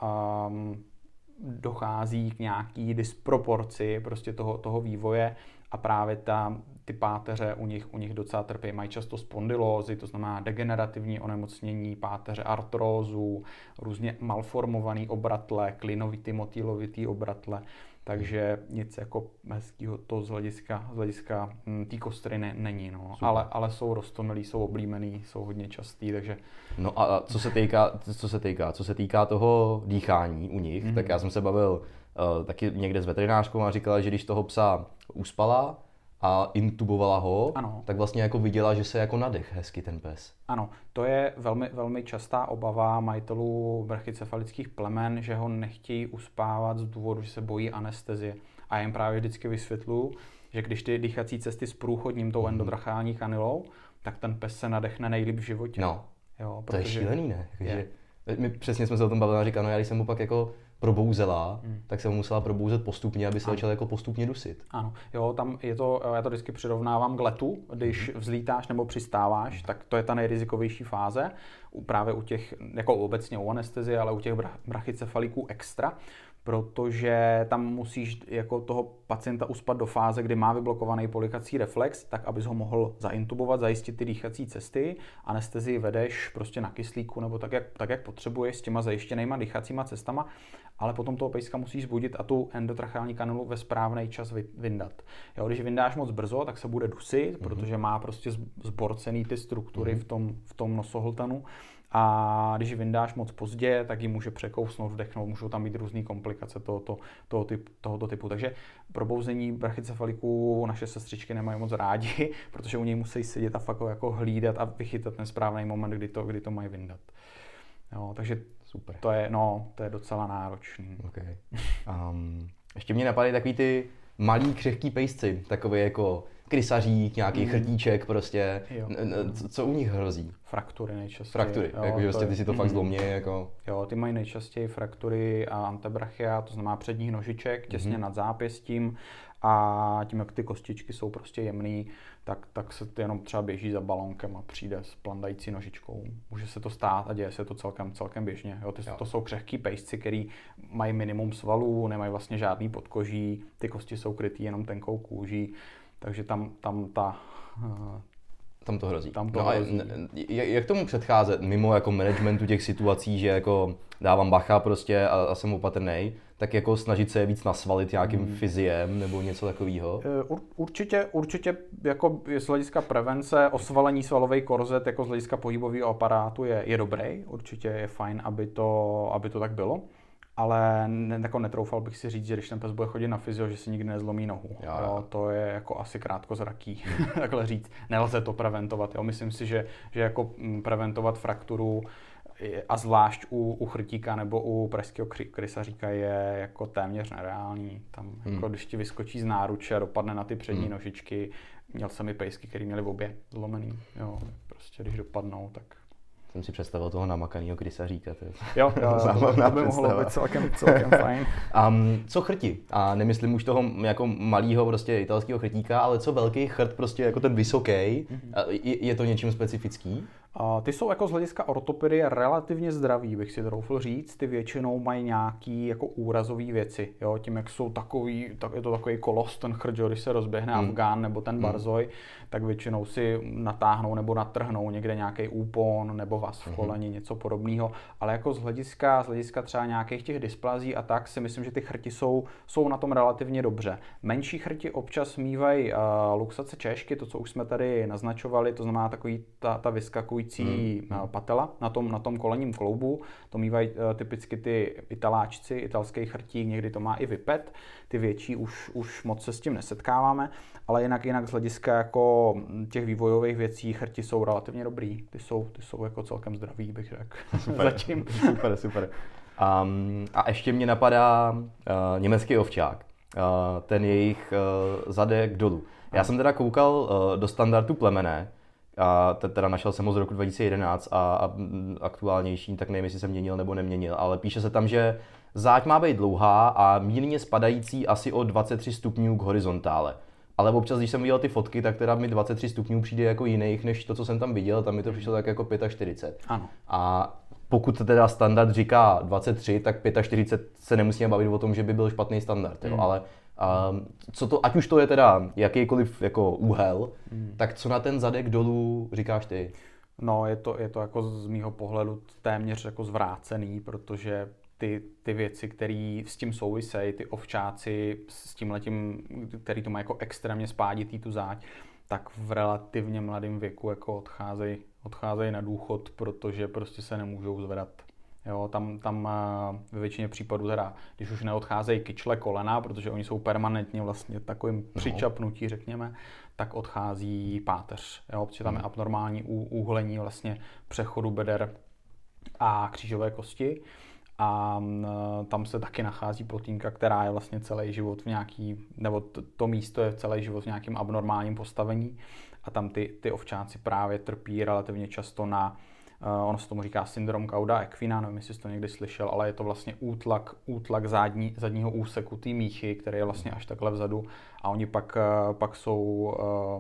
dochází k nějaký disproporci prostě toho vývoje a právě ty páteře u nich docela trpí. Mají často spondylózy, to znamená degenerativní onemocnění páteře, artrózu, různě malformovaný obratle, klinovitý, motýlovitý obratle. Takže nic jako hezkýho to z hlediska té kostry není. No. Ale jsou roztomilí, jsou oblíbený, jsou hodně častý, takže... No a co se týká toho dýchání u nich, tak já jsem se bavil taky někde s veterinářkou a říkala, že když toho psa uspala a intubovala ho, tak vlastně jako viděla, že se jako nadech hezky ten pes. Ano, to je velmi, velmi častá obava majitelů brachycefalických plemen, že ho nechtějí uspávat z důvodu, že se bojí anestezie. A já jim právě vždycky vysvětluji, že když ty dýchací cesty zprůchodním tou endotrachální kanylou, tak ten pes se nadechne nejlíp v životě. No, jo, to je šílený, ne? My přesně jsme se o tom bavili a říkali, no já když jsem mu pak jako probouzela, tak jsem musela probouzet postupně, aby se začal jako postupně dusit. Ano, jo, tam je to, já to vždycky přirovnávám k letu, když vzlítáš nebo přistáváš, tak to je ta nejrizikovější fáze, právě u těch, jako obecně u anestezie, ale u těch brachycefaliků extra, protože tam musíš jako toho pacienta uspat do fáze, kdy má vyblokovaný polikací reflex, tak abys ho mohl zaintubovat, zajistit ty dýchací cesty. Anestezii vedeš prostě na kyslíku nebo tak, jak potřebuješ s těma zajištěnýma dýchacíma cestama, ale potom toho pejska musíš zbudit a tu endotrachální kanulu ve správný čas vyndat. Jo, když vyndáš moc brzo, tak se bude dusit, protože má prostě zborcený ty struktury v tom nosohltanu. A když vyndáš moc pozdě, tak ji může překousnout, vdechnout, můžou tam být různé komplikace tohoto typu. Takže probouzení brachycefaliků naše sestřičky nemají moc rádi, protože u něj musí sedět a fakt jako hlídat a vychytat ten správný moment, kdy to mají vyndat. Jo, takže super. To je docela náročný. Okay. Ještě mě napadají takový ty malý křehký pejsci, takový jako krysařík, nějaký chrtíček prostě. Co u nich hrozí? Fraktury nejčastěji. Fraktury, jakože prostě ty si to fakt zlomí jako... Jo, ty mají nejčastěji fraktury a antebrachia, to znamená předních nožiček, těsně nad zápěstím a tím, jak ty kostičky jsou prostě jemný, tak se to jenom třeba běží za balónkem a přijde s plandající nožičkou. Může se to stát a děje se to celkem běžně. Jo, to jsou křehký pejsci, který mají minimum svalů, nemají vlastně žádný podkoží, ty kosti jsou krytý jenom tenkou kůží, takže tam to hrozí. Jak tomu předcházet mimo jako managementu těch situací, že jako dávám bacha prostě a jsem opatrnej, tak jako snažit se je víc nasvalit nějakým fyziem nebo něco takového? Určitě jako z hlediska prevence osvalení svalový korzet jako z hlediska pohybového aparátu je dobrý. Určitě je fajn, aby to tak bylo. Ale jako netroufal bych si říct, že když ten pes bude chodit na fyzio, že si nikdy nezlomí nohu. Jo, to je jako asi krátkozraký, takhle říct. Nelze to preventovat. Jo. Myslím si, že jako preventovat frakturu a zvlášť u chrtíka nebo u pražského krysaříka je jako téměř nereální. Tam jako když ti vyskočí z náruče a dopadne na ty přední nožičky, měl jsem i pejsky, který měli obě zlomený. Jo, prostě když dopadnou, tak... Jsem si představil toho namakanýho krysaříka. Jo, to by mohlo být celkem fajn. Co chrti? A nemyslím už toho jako malýho prostě italského chrtíka, ale co velký chrt prostě jako ten vysoký, je to něčím specifický? Ty jsou jako z hlediska ortopedie relativně zdraví, bych si troufl říct. Ty většinou mají nějaký jako úrazové věci. Jo? Tím, jak jsou takový, tak je to takový kolos, ten chrť, když se rozběhne Afgán nebo ten Barzoj, tak většinou si natáhnou nebo natrhnou někde nějaký úpon nebo vaz v koleni, něco podobného. Ale jako z hlediska třeba nějakých těch dysplazí a tak si myslím, že ty chrti jsou na tom relativně dobře. Menší chrti občas mývají luxace češky, to, co už jsme tady naznačovali, to znamená takový ta vyskakující patela na tom kolenním kloubu. To mývají typicky ty Italáčci, italský chrtík, někdy to má i Vipet. Ty větší už moc se s tím nesetkáváme, ale jinak z hlediska jako těch vývojových věcí chrti jsou relativně dobrý. Ty jsou jako celkem zdraví, bych řekl. Zatím. Super. A ještě mě napadá německý ovčák. Ten jejich zadek dolů. Já jsem teda koukal do standardu plemene, a teda našel jsem ho z roku 2011 a aktuálnější, tak nevím, jestli se měnil nebo neměnil, ale píše se tam, že záď má být dlouhá a mírně spadající asi o 23 stupňů k horizontále. Ale občas, když jsem viděl ty fotky, tak teda mi 23 stupňů přijde jako jiných, než to, co jsem tam viděl, tam mi to přišlo tak jako 45. Ano. A pokud teda standard říká 23, tak 45 se nemusíme bavit o tom, že by byl špatný standard, jo? Ale co to, ať už to je teda jakýkoliv jako úhel, tak co na ten zadek dolů říkáš ty? No, je to jako z mýho pohledu téměř jako zvrácený, protože ty věci, které s tím souvisejí, ty ovčáci s tímhletím, který to má jako extrémně spáditý tu záď, tak v relativně mladém věku jako odcházejí na důchod, protože prostě se nemůžou zvedat. Jo, tam ve většině případů teda, když už neodcházejí kyčle kolena, protože oni jsou permanentně vlastně takovým přičapnutí, řekněme, tak odchází páteř. Jo, protože tam je abnormální úhlení vlastně přechodu beder a křížové kosti. A tam se taky nachází plotínka, která je vlastně celý život v nějaký, nebo to místo je celý život v nějakém abnormálním postavení. A tam ty ovčáci právě trpí relativně často na ono se tomu říká syndrom cauda equina, nevím, jestli jsi to někdy slyšel, ale je to vlastně útlak zadního úseku té míchy, který je vlastně až takhle vzadu a oni pak jsou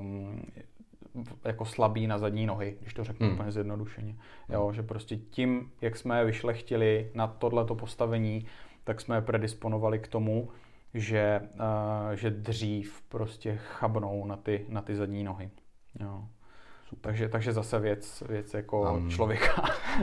jako slabí na zadní nohy, když to řeknu úplně zjednodušeně. Jo, že prostě tím, jak jsme je vyšlechtili na tohleto postavení, tak jsme je predisponovali k tomu, že dřív prostě chabnou na ty zadní nohy. Jo. Takže zase věc jako člověka.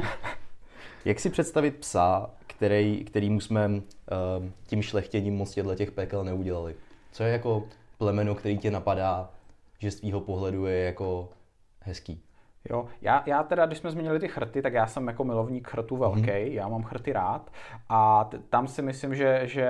Jak si představit psa, kterýmu jsme tím šlechtěním moc těch pekel neudělali? Co je jako plemeno, který tě napadá, že z tvýho pohledu je jako hezký? Jo, já teda, když jsme změnili ty chrty, tak já jsem jako milovník chrtů velký, já mám chrty rád a tam si myslím, že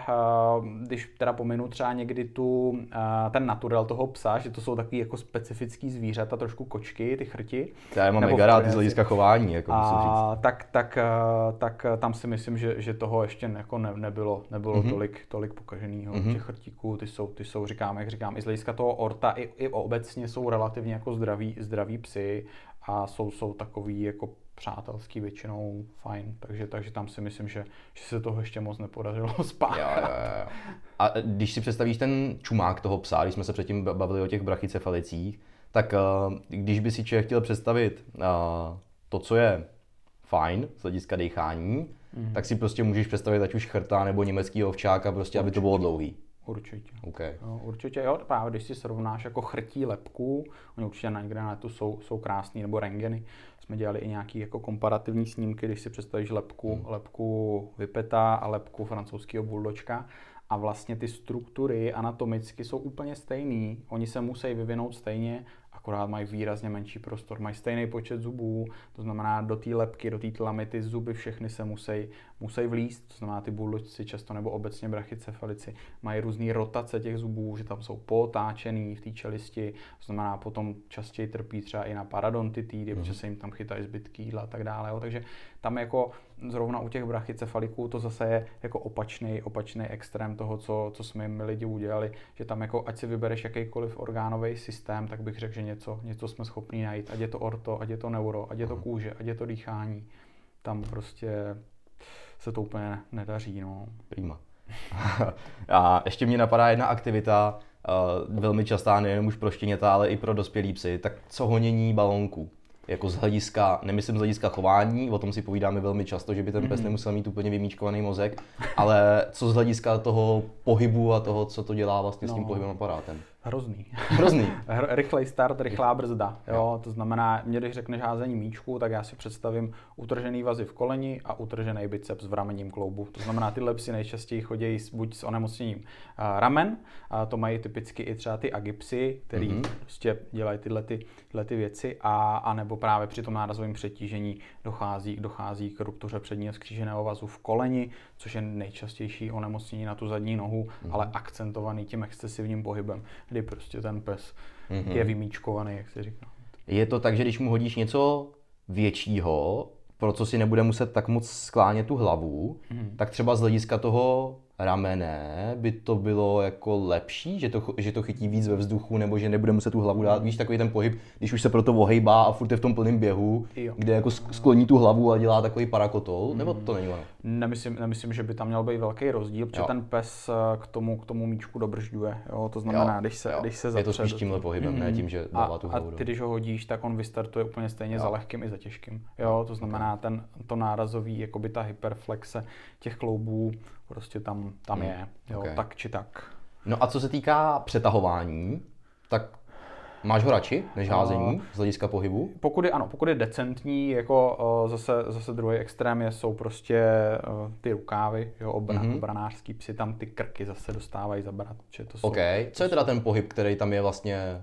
když teda pominu třeba někdy ten naturel toho psa, že to jsou takový jako specifický zvířata, trošku kočky, ty chrti. Já mám mega rád z hlediska chování, jako musím říct. Tak tam si myslím, že toho ještě jako nebylo tolik pokaženého těch chrtíků, ty jsou říkám, jak říkám, i z hlediska toho orta, i obecně jsou relativně jako zdraví psy a jsou takový jako přátelský většinou fajn, takže tam si myslím, že se toho ještě moc nepodařilo spát. Jo. A když si představíš ten čumák toho psa, když jsme se předtím bavili o těch brachycefalicích, tak když by si člověk chtěl představit to, co je fajn z hlediska dechání, tak si prostě můžeš představit ať už chrta nebo německý ovčáka, prostě aby to bylo dlouhý. Určitě. Okay. Jo, určitě, jo, právě když si srovnáš jako chrtí lebku, oni určitě někde na netu jsou krásný, nebo rentgeny. Jsme dělali i nějaký jako komparativní snímky, když si představíš lebku Vipeta a lebku francouzského buldočka. A vlastně ty struktury anatomicky jsou úplně stejný. Oni se musí vyvinout stejně, akorát mají výrazně menší prostor. Mají stejný počet zubů, to znamená do té lebky, do té tlamy, ty zuby všechny se musí vlízt. To znamená ty buldočci často nebo obecně brachycefalici mají různé rotace těch zubů, že tam jsou potáčený v té čelisti. To znamená potom častěji trpí třeba i na parodontitídy, protože se jim tam chytají zbytky jídla a tak dále. Jo. Takže tam jako zrovna u těch brachycefaliků to zase je jako opačný extrém toho, co jsme my lidi udělali, že tam jako ať si vybereš jakýkoliv orgánový systém, tak bych řekl, že něco jsme schopni najít, ať je to orto, ať je to neuro, ať je to kůže, ať je to dýchání. Tam prostě se to úplně nedaří. No. Prima. A ještě mě napadá jedna aktivita, velmi častá nejen už pro štěněta, ale i pro dospělý psy, tak co honění balónků. jako z hlediska, nemyslím z hlediska chování, o tom si povídáme velmi často, že by ten pes nemusel mít úplně vymíčkovaný mozek, ale co z hlediska toho pohybu a toho, co to dělá vlastně s tím pohybem aparátem. Hrozný. Rychlej start, rychlá brzda. Jo? To znamená, když řekneš házení míčku, tak já si představím utržený vazy v koleni a utržený biceps v ramenním kloubu. To znamená, tyhle psy nejčastěji chodí buď s onemocněním ramen, a to mají typicky i třeba ty agipsy, který prostě dělají tyhle ty věci, a nebo právě při tom nárazovém přetížení dochází k ruptuře předního skříženého vazu v koleni, což je nejčastější onemocnění na tu zadní nohu, ale akcentovaný tím excesivním pohybem, kdy prostě ten pes je vymíčkovaný, jak se říká. Je to tak, že když mu hodíš něco většího, pro co si nebude muset tak moc sklánět tu hlavu, tak třeba z hlediska toho ramene by to bylo jako lepší, že to chytí víc ve vzduchu, nebo že nebude muset tu hlavu dát, víš, takový ten pohyb, když už se pro to ohejbá a furt je v tom plném běhu, kde jako skloní tu hlavu a dělá takový parakotol, nebo to není ono? Nemyslím, že by tam měl být velký rozdíl, protože ten pes k tomu míčku dobržďuje, jo? To znamená, když se zapře. Je to spíš tímhle pohybem, ne tím, že dává tu hlavu. A ty, když ho hodíš, tak on vystartuje úplně stejně za lehkým i za těžkým, jo? To znamená, to nárazový, jakoby ta hyperflexe těch kloubů, prostě tam je, jo, tak či tak. No a co se týká přetahování, tak máš ho radši než házení z hlediska pohybu? Pokud je decentní, jako zase druhý extrém jsou prostě ty rukávy, jo, obranářský psy, tam ty krky zase dostávají zabrat. Co je teda ten pohyb, který tam je vlastně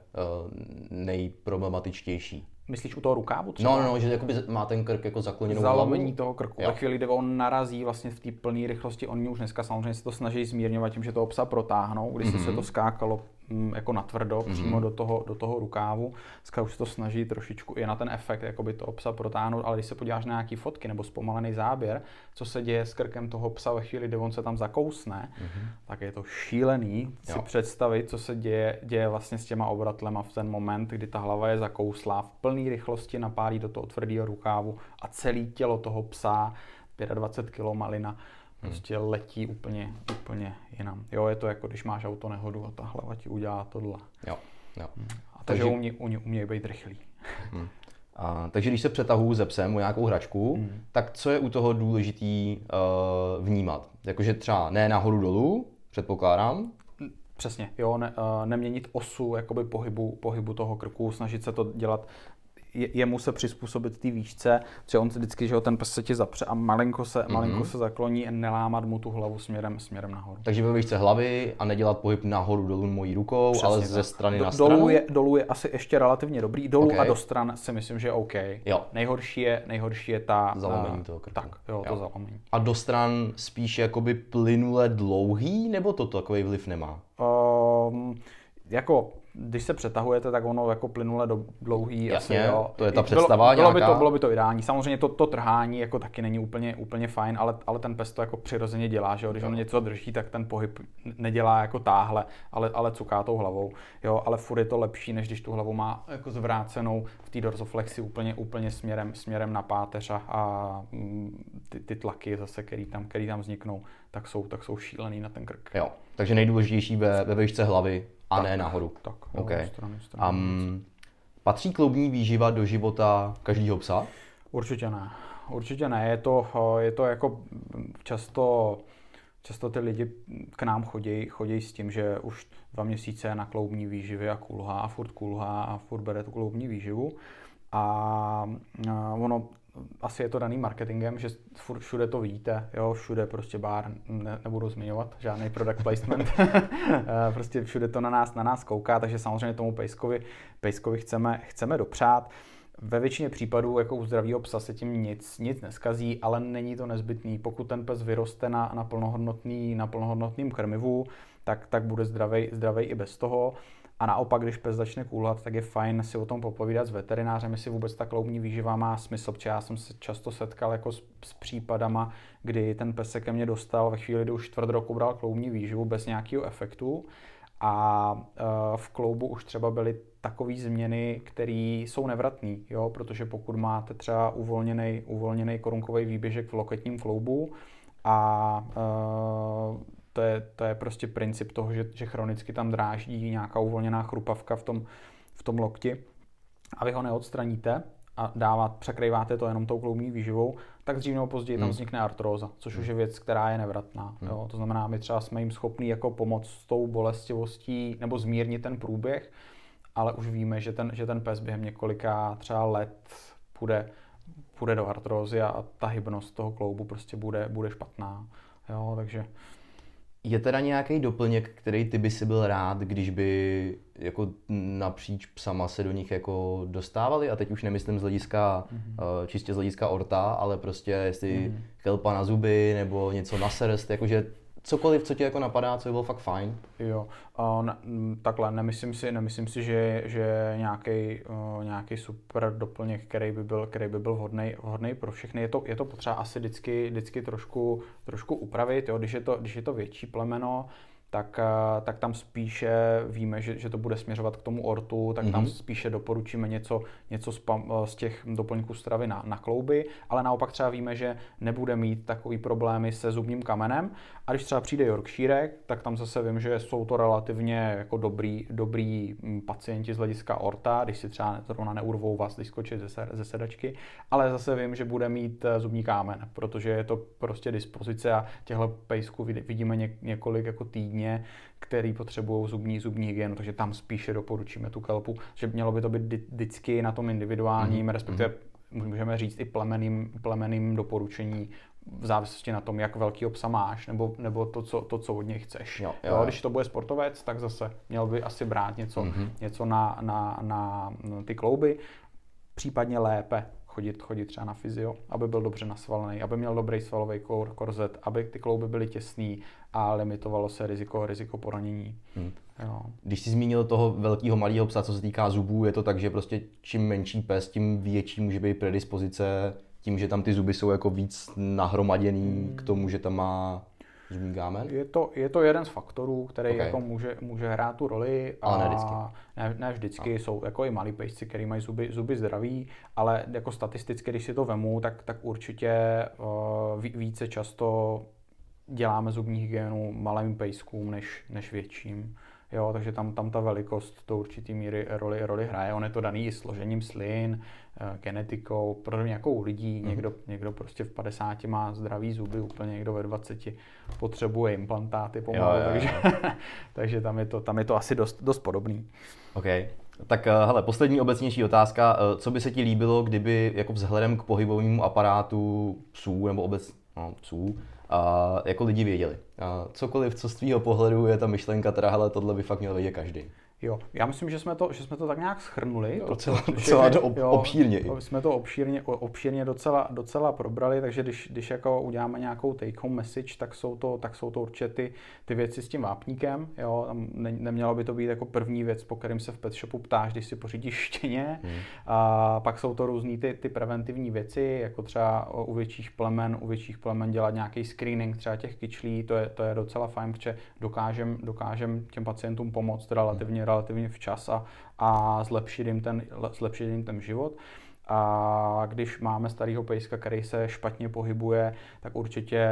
nejproblematičtější? Myslíš u toho rukávu třeba? No, že jakoby má ten krk jako zakloněnou hlavu. Zalomení toho krku. Ve chvíli, kdy on narazí vlastně v té plné rychlosti, oni už dneska samozřejmě se to snaží zmírňovat tím, že toho psa protáhnou, když se to skákalo jako natvrdo přímo do toho rukávu. Dneska už se to snaží trošičku i na ten efekt jakoby toho psa protáhnout, ale když se podíváš na nějaký fotky nebo zpomalený záběr, co se děje s krkem toho psa ve chvíli, kdy on se tam zakousne, tak je to šílený si představit, co se děje vlastně s těma obratlema v ten moment, kdy ta hlava je zakouslá, v plné rychlosti napálí do toho tvrdého rukávu a celé tělo toho psa, 25 kg malina, prostě letí úplně jinam. Jo, je to jako když máš autonehodu a ta hlava ti udělá tohle. Jo. Takže umějí být rychlí. Takže když se přetahuju ze psem o nějakou hračku, tak co je u toho důležitý vnímat? Jakože třeba ne nahoru dolů, předpokládám. Přesně, jo, neměnit osu jakoby pohybu toho krku, snažit se to dělat, jemu se přizpůsobit té výšce, že on vždycky, že ten pes se ti zapře a malinko se zakloní a nelámat mu tu hlavu směrem nahoru. Takže ve výšce hlavy a nedělat pohyb nahoru dolů mojí rukou, přesně, ale ze strany na stranu. Dolů je asi ještě relativně dobrý, dolů a do stran si myslím, že je OK. Jo. Nejhorší je ta zalomení toho krku. Tak, jo, to zalomení. A do stran spíš jakoby plynule dlouhý, nebo to takový vliv nemá? Jako když se přetahujete, tak ono jako plynule dlouhý. Jasně, asi, jo. To je ta představa nějaká. Bylo by to ideální. Samozřejmě to trhání jako taky není úplně fajn, ale ten pes to jako přirozeně dělá, že jo. Když on něco drží, tak ten pohyb nedělá jako táhle, ale cuká tou hlavou. Jo, ale furt je to lepší, než když tu hlavu má jako zvrácenou v té dorsoflexi úplně směrem na páteř a ty tlaky zase, který tam vzniknou, tak jsou šílený na ten krk. Jo, takže nejdůležitější ve výšce hlavy a ne nahoru. Tak, okay. strany. Patří kloubní výživa do života každého psa? Určitě ne. Je to jako často ty lidi k nám chodí s tím, že už 2 měsíce je na kloubní výživě a kulhá a furt bere tu kloubní výživu. A ono asi je to daný marketingem, že všude to vidíte, jo, všude prostě nebudu zmiňovat, žádný product placement, prostě všude to na nás kouká, takže samozřejmě tomu pejskovi chceme dopřát. Ve většině případů jako u zdravého psa se tím nic neskazí, ale není to nezbytný. Pokud ten pes vyroste na plnohodnotným krmivu, tak bude zdravej i bez toho. A naopak, když pes začne kulhat, tak je fajn si o tom popovídat s veterinářem, jestli vůbec ta kloubní výživa má smysl, protože já jsem se často setkal jako s případama, kdy ten pes se ke mně dostal ve chvíli, kdy už 4 roku bral kloubní výživu bez nějakého efektu a v kloubu už třeba byly takové změny, které jsou nevratné, jo, protože pokud máte třeba uvolněný korunkový výběžek v loketním kloubu a to je prostě princip toho, že chronicky tam dráždí nějaká uvolněná chrupavka v tom lokti a vy ho neodstraníte a překrýváte to jenom tou kloubní výživou, tak dřív nebo později tam vznikne artróza, což už je věc, která je nevratná. Jo? To znamená, my třeba jsme jim schopní jako pomoct s tou bolestivostí nebo zmírnit ten průběh, ale už víme, že ten pes během několika třeba let půjde do artrózy a ta hybnost toho kloubu prostě bude špatná. Jo? Takže je teda nějaký doplněk, který ty by si byl rád, když by jako napříč psama se do nich jako dostávali? A teď už nemyslím z hlediska, čistě z hlediska orta, ale prostě jestli chelpa na zuby nebo něco na srst, jakože cokoliv, co ti jako napadá, co by bylo fakt fajn. Jo, takhle, nemyslím si, že nějaký super doplněk, který by byl vhodný pro všechny. Je to potřeba asi vždycky trošku upravit, jo, když je to větší plemeno, tak tam spíše víme, že to bude směřovat k tomu ortu, tak tam spíše doporučíme něco z těch doplňků stravy na klouby, ale naopak třeba víme, že nebude mít takový problémy se zubním kamenem. A když třeba přijde Yorkshirek, tak tam zase vím, že jsou to relativně jako dobrý pacienti z hlediska orta, když si třeba zrovna neurvou vás, když skočí ze sedačky, ale zase vím, že bude mít zubní kámen, protože je to prostě dispozice a těchto pejsků vidíme několik jako týdně, který potřebují zubní hygienu, takže tam spíše doporučíme tu kelpu, že mělo by to být vždycky na tom individuálním, respektive můžeme říct i plemeným doporučení v závislosti na tom, jak velký psa máš, nebo to, co od něj chceš. Jo. Když to bude sportovec, tak zase měl by asi brát něco na ty klouby, případně lépe chodit třeba na fyzio, aby byl dobře nasvalený, aby měl dobrý svalový korzet, aby ty klouby byly těsný a limitovalo se riziko poranění. Jo. Když jsi zmínil toho velkého malého psa, co se týká zubů, je to tak, že prostě čím menší pes, tím větší může být predispozice tím, že tam ty zuby jsou jako víc nahromaděný k tomu, že tam má zubní kámen? Je to jeden z faktorů, který jako může hrát tu roli. Ale ne vždycky. Ne vždycky, jsou jako i malí pejsci, který mají zuby zdraví, ale jako statisticky, když si to vemu, tak určitě více často děláme zubní hygienu malým pejskům než větším. Jo, takže tam ta velikost do určitý míry roli hraje. On je to daný i složením slin, genetikou, protože nějakou lidí, někdo prostě v 50 má zdravý zuby, úplně někdo ve 20 potřebuje implantáty pomalu, takže tam je to asi dost podobný. OK. Tak hele, poslední obecnější otázka. Co by se ti líbilo, kdyby jako vzhledem k pohybovému aparátu psů nebo psů, jako lidi věděli? Cokoliv, co z tvýho pohledu je ta myšlenka, teda hele, tohle by fakt měl vědět každý. Jo, já myslím, že jsme to tak nějak shrnuli. Docela obšírně. Jsme to obšírně docela probrali, takže když jako uděláme nějakou take home message, tak jsou to určitě ty věci s tím vápníkem. Jo, nemělo by to být jako první věc, po kterým se v pet shopu ptáš, když si pořídíš štěně. A pak jsou to různý ty preventivní věci, jako třeba u větších plemen dělat nějaký screening třeba těch kyčlí, to je docela fajn, protože dokážem těm pacientům pomoct relativně včas a zlepšit jim ten život. A když máme starého pejska, který se špatně pohybuje, tak určitě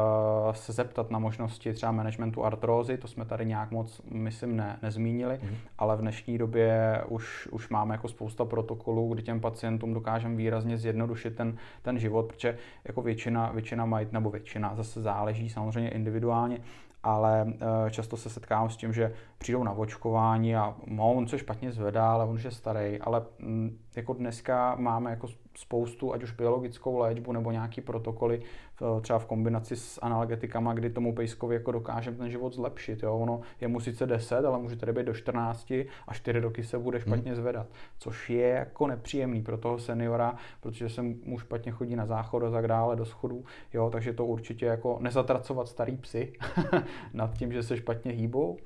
se zeptat na možnosti třeba managementu artrózy, to jsme tady nějak moc, myslím, nezmínili, ale v dnešní době už máme jako spousta protokolů, kdy těm pacientům dokážeme výrazně zjednodušit ten život, protože jako většina mají, nebo většina, zase záleží samozřejmě individuálně, ale často se setkám s tím, že přijdou na očkování a on se špatně zvedá, ale on už je starý, ale jako dneska máme jako spoustu, ať už biologickou léčbu nebo nějaký protokoly, třeba v kombinaci s analgetikama, kdy tomu pejskovi jako dokážeme ten život zlepšit. Jo? Ono je mu sice 10, ale může tady být do 14 a 4 roky se bude špatně zvedat, což je jako nepříjemný pro toho seniora, protože se mu špatně chodí na záchod a tak dále do schodů, jo? Takže to určitě jako nezatracovat starý psy nad tím, že se špatně hýbou.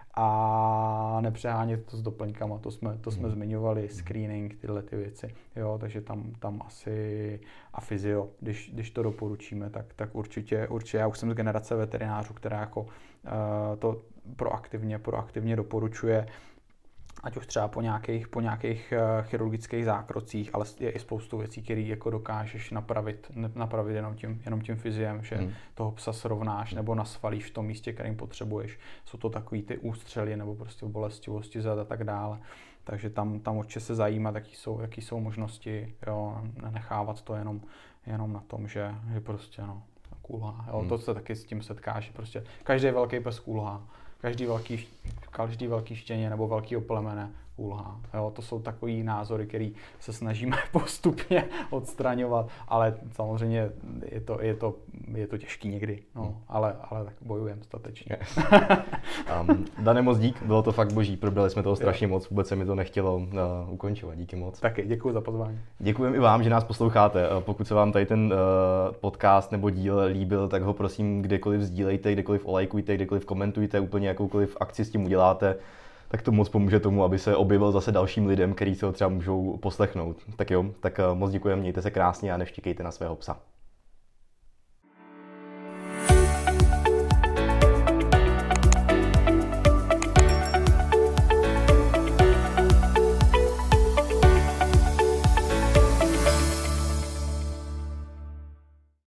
A nepřehánět to s doplňkama, to jsme zmiňovali, screening, tyhle ty věci, jo, takže tam asi a fyzio, když to doporučíme, tak určitě já už jsem z generace veterinářů, která jako to proaktivně doporučuje ať už třeba po nějakých chirurgických zákrocích, ale je i spoustu věcí, které jako dokážeš napravit jenom tím fyziem, že toho psa srovnáš nebo nasvalíš v tom místě, kterým potřebuješ. Jsou to takový ty ústřely nebo prostě bolestivosti zad a tak dále. Takže tam určitě se zajímat, jaký jsou možnosti, jo, nenechávat to jenom na tom, že prostě kulhá. Jo, to se taky s tím setká, že prostě každý velký pes kulhá. Každý velký štěně nebo velký plemene kulhá. Jo, to jsou takový názory, který se snažíme postupně odstraňovat, ale samozřejmě je to těžký někdy, ale tak bojujeme statečně. Dane, moc dík, bylo to fakt boží, probrali jsme toho strašně moc, vůbec se mi to nechtělo ukončovat, díky moc. Taky, děkuji za pozvání. Děkujeme i vám, že nás posloucháte. Pokud se vám tady ten podcast nebo díl líbil, tak ho prosím kdekoliv sdílejte, kdekoliv olajkujte, kdekoliv komentujte, úplně jakoukoliv akci s tím uděláte, tak to moc pomůže tomu, aby se objevil zase dalším lidem, kteří se ho třeba můžou poslechnout. Tak jo, tak moc děkujeme, mějte se krásně a nevštíkejte na svého psa.